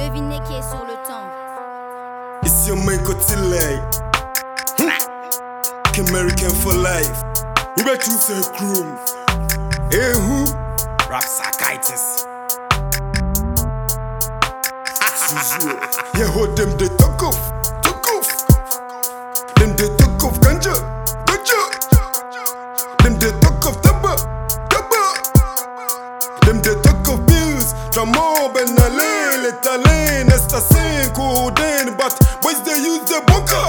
Devinez qui est sur le temps. It's your man Kotilei. American for life. We bet you say crew. Hey who? Rap psychiatrist. Yeah, hold them they talk off. Them they talk off ganja. Them they talk of taba. Them they talk of bills. Tramo, Benale, Letale, Nestasin, Coden. But boys they use the bunker.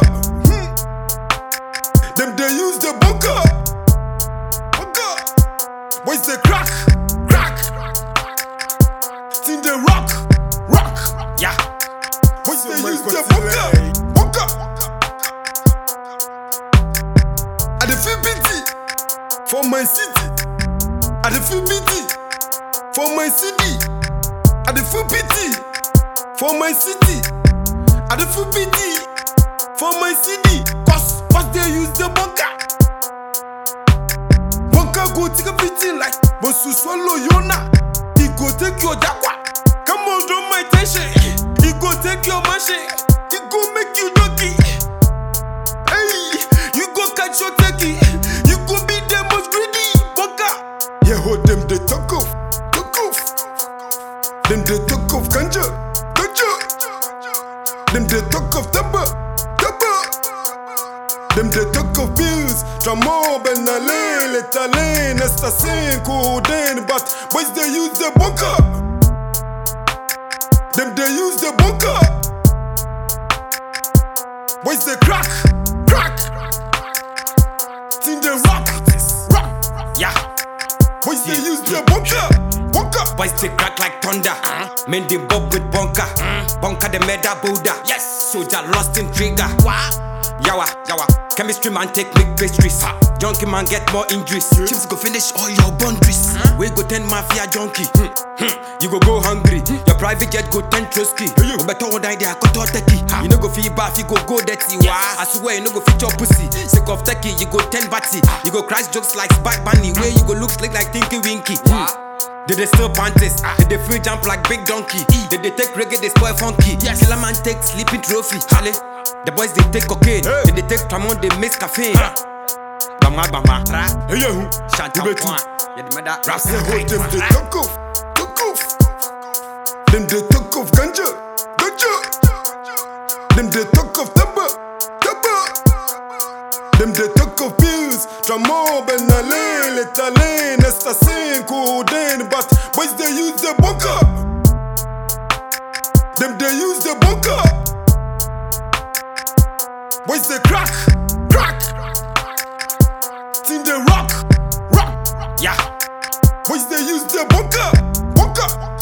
Them they use the bunker. Boys they crack. Think they rock. Yeah. Boys they use the bunker. I dey feel pity for my city. I dey feel pity for my city. I dey feel pity for my city. I dey feel pity for my city. Cause they use the bunker. Bunker go take a pity like but you swallow Yona. He go take your jakwa. Come on, don't my tension. He go take your machine. He go make you lucky. Hey, you go catch your turkey. You go be the most greedy bunker. Yeah, hold them they talk off. Them they talk of ganja. Them they talk of taba. Them they talk of bills. Tramo, Benale, Letale, Nestasin, Coden. But boys they use the bunker. Them they use the bunker. Boys they crack. Think they rock. Yeah. Boys they use the bunker. Boys they crack like thunder. Men they bob with bunker. Bunker the meda Buddha. Yes. Soldier lost in trigger. Yawa. Chemistry man take big pastries. Junkie man get more injuries. Chips go finish all your boundaries. We go 10 mafia junkie. You go hungry. Your private jet go 10 Trotsky. You better one idea cut out turkey. You no go feel bath, you go dirty. I swear you no go fit your pussy. Sick of turkey, you go 10 batty. You go crash jokes like Spike Bunny. Where you go look slick like Tinky Winky. They still panties. They free jump like big donkey. They take reggae, they spoil funky. Killer man take sleeping trophy. Charlie. The boys they take cocaine. They take Tramon, they mix caffeine. Bama. Hey yo, Chantampoint. Rap hold them they talk off. Them they talk of ganja. Them they talk of taba. Them they talk of pills. Tramo, Benale, Letale, Nestasin, Coden. But boys they use the bunker. Them they use the bunker. Boys they crack. Think they rock. Yeah. Boys they use the bunker.